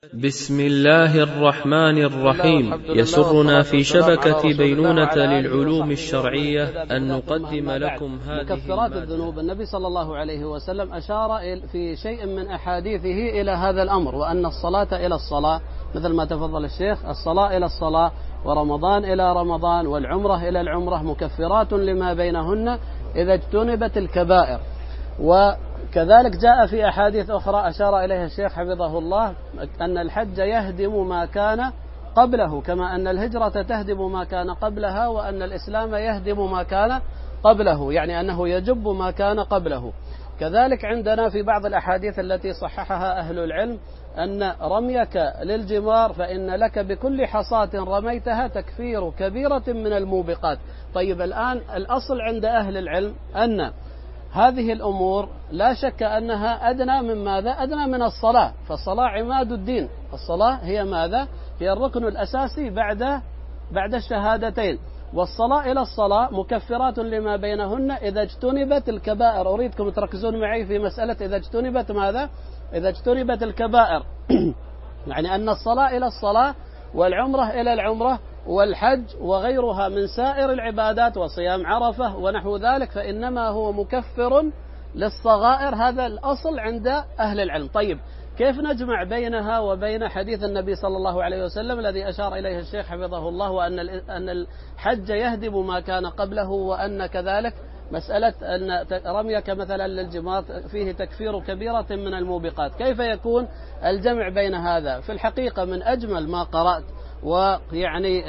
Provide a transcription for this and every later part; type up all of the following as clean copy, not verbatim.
بسم الله الرحمن الرحيم. يسرنا في شبكة بينونة للعلوم الشرعية أن نقدم لكم هذه مكفرات الذنوب. النبي صلى الله عليه وسلم أشار في شيء من أحاديثه إلى هذا الأمر، وأن الصلاة إلى الصلاة مثل ما تفضل الشيخ، الصلاة إلى الصلاة ورمضان إلى رمضان والعمرة إلى العمرة مكفرات لما بينهن إذا اجتنبت الكبائر. وكذلك جاء في أحاديث أخرى أشار إليها الشيخ حفظه الله أن الحج يهدم ما كان قبله، كما أن الهجرة تهدم ما كان قبلها، وأن الإسلام يهدم ما كان قبله، يعني أنه يجب ما كان قبله. كذلك عندنا في بعض الأحاديث التي صححها أهل العلم أن رميك للجمار فإن لك بكل حصاة رميتها تكفير كبيرة من الموبقات. طيب الآن الأصل عند أهل العلم أن هذه الأمور لا شك أنها أدنى من ماذا؟ أدنى من الصلاة، فالصلاة عماد الدين. الصلاة هي ماذا؟ هي الركن الأساسي بعد الشهادتين. والصلاة إلى الصلاة مكفرات لما بينهن إذا اجتنبت الكبائر. أريدكم تركزون معي في مسألة إذا اجتنبت ماذا؟ إذا اجتنبت الكبائر يعني أن الصلاة إلى الصلاة والعمرة إلى العمرة والحج وغيرها من سائر العبادات وصيام عرفة ونحو ذلك فإنما هو مكفر للصغائر. هذا الأصل عند أهل العلم. طيب كيف نجمع بينها وبين حديث النبي صلى الله عليه وسلم الذي أشار إليه الشيخ حفظه الله، وأن الحج يهدم ما كان قبله، وأن كذلك مسألة أن رميك مثلا للجمار فيه تكفير كبيرة من الموبقات؟ كيف يكون الجمع بين هذا؟ في الحقيقة من أجمل ما قرأت ويعني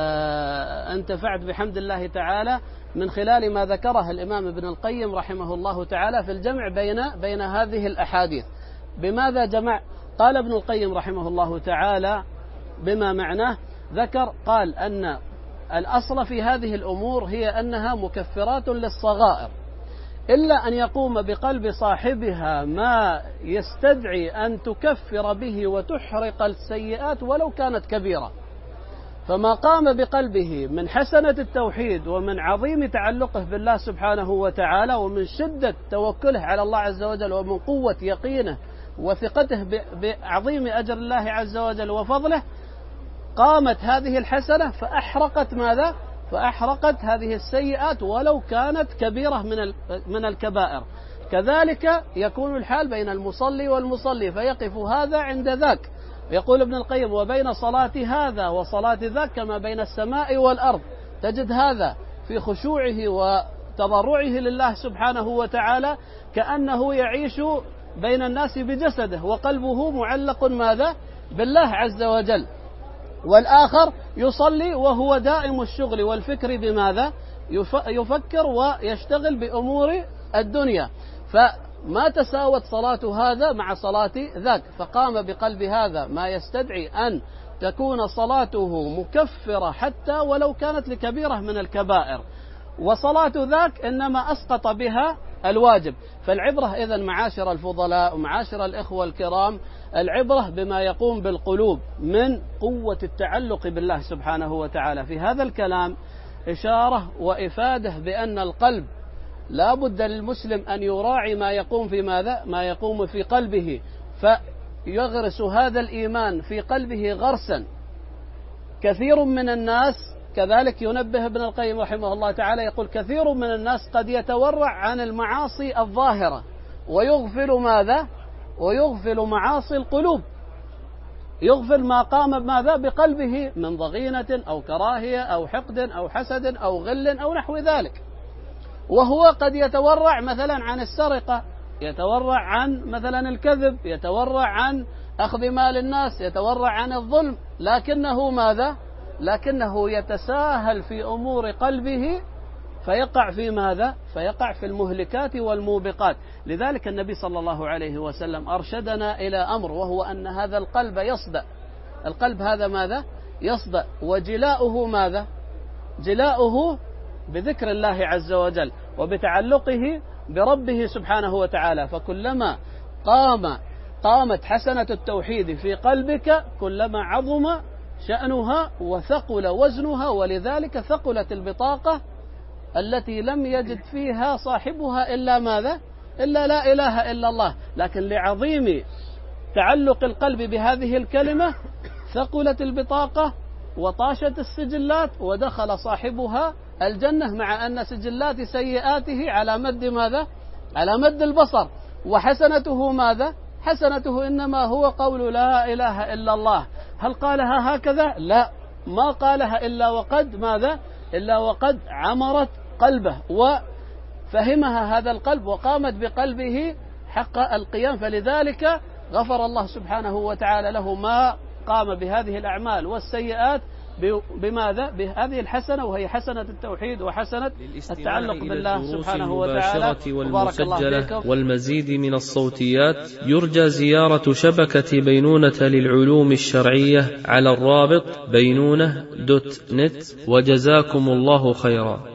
انتفعت بحمد الله تعالى من خلال ما ذكره الإمام ابن القيم رحمه الله تعالى في الجمع بين هذه الأحاديث. بماذا جمع؟ قال ابن القيم رحمه الله تعالى بما معناه، قال أن الأصل في هذه الأمور هي أنها مكفرات للصغائر، إلا أن يقوم بقلب صاحبها ما يستدعي أن تكفر به وتحرق السيئات ولو كانت كبيرة. فما قام بقلبه من حسنة التوحيد ومن عظيم تعلقه بالله سبحانه وتعالى ومن شدة توكله على الله عز وجل ومن قوة يقينه وثقته بعظيم أجر الله عز وجل وفضله، قامت هذه الحسنة فأحرقت ماذا؟ فأحرقت هذه السيئات ولو كانت كبيرة من الكبائر. كذلك يكون الحال بين المصلي والمصلي، فيقف هذا عند ذاك. يقول ابن القيم: وبين صلاة هذا وصلاة ذاك كما بين السماء والأرض. تجد هذا في خشوعه وتضرعه لله سبحانه وتعالى كأنه يعيش بين الناس بجسده وقلبه معلق ماذا؟ بالله عز وجل. والآخر يصلي وهو دائم الشغل والفكر بماذا؟ يفكر ويشتغل بأمور الدنيا، فما تساوت صلاة هذا مع صلاة ذاك، فقام بقلب هذا ما يستدعي أن تكون صلاته مكفرة حتى ولو كانت لكبيرة من الكبائر، وصلاة ذاك إنما أسقط بها الواجب. فالعبرة إذن معاشر الفضلاء ومعاشر الإخوة الكرام، العبرة بما يقوم بالقلوب من قوة التعلق بالله سبحانه وتعالى. في هذا الكلام إشارة وإفادة بأن القلب لا بد للمسلم أن يراعي ما يقوم في ماذا؟ ما يقوم في قلبه، فيغرس هذا الإيمان في قلبه غرسا. كثير من الناس كذلك ينبه ابن القيم رحمه الله تعالى، يقول: كثير من الناس قد يتورع عن المعاصي الظاهرة ويغفل ماذا؟ ويغفل معاصي القلوب، يغفل ما قام بماذا؟ بقلبه من ضغينة أو كراهية أو حقد أو حسد أو غل أو نحو ذلك. وهو قد يتورع مثلا عن السرقة، يتورع عن مثلا الكذب، يتورع عن أخذ مال الناس، يتورع عن الظلم، لكنه ماذا؟ لكنه يتساهل في أمور قلبه فيقع في ماذا؟ فيقع في المهلكات والموبقات. لذلك النبي صلى الله عليه وسلم أرشدنا إلى أمر، وهو أن هذا القلب يصدأ. القلب هذا ماذا؟ يصدأ، وجلاؤه ماذا؟ جلاؤه بذكر الله عز وجل وبتعلقه بربه سبحانه وتعالى. فكلما قامت حسنة التوحيد في قلبك كلما عظم شأنها وثقل وزنها، ولذلك ثقلت البطاقة التي لم يجد فيها صاحبها إلا ماذا؟ إلا لا إله إلا الله. لكن لعظيم تعلق القلب بهذه الكلمة ثقلت البطاقة وطاشت السجلات ودخل صاحبها الجنة، مع أن سجلات سيئاته على مد ماذا؟ على مد البصر. وحسنته ماذا؟ حسنته إنما هو قول لا إله إلا الله. هل قالها هكذا؟ لا، ما قالها إلا وقد ماذا؟ إلا وقد عمرت قلبه وفهمها هذا القلب وقامت بقلبه حق القيام. فلذلك غفر الله سبحانه وتعالى له ما قام بهذه الأعمال والسيئات بماذا؟ بهذه الحسنة، وهي حسنة التوحيد وحسنة التعلق بالله سبحانه وتعالى. والمسجلة والمزيد من الصوتيات يرجى زيارة شبكة بينونة للعلوم الشرعية على الرابط بينونة.net، وجزاكم الله خيرا.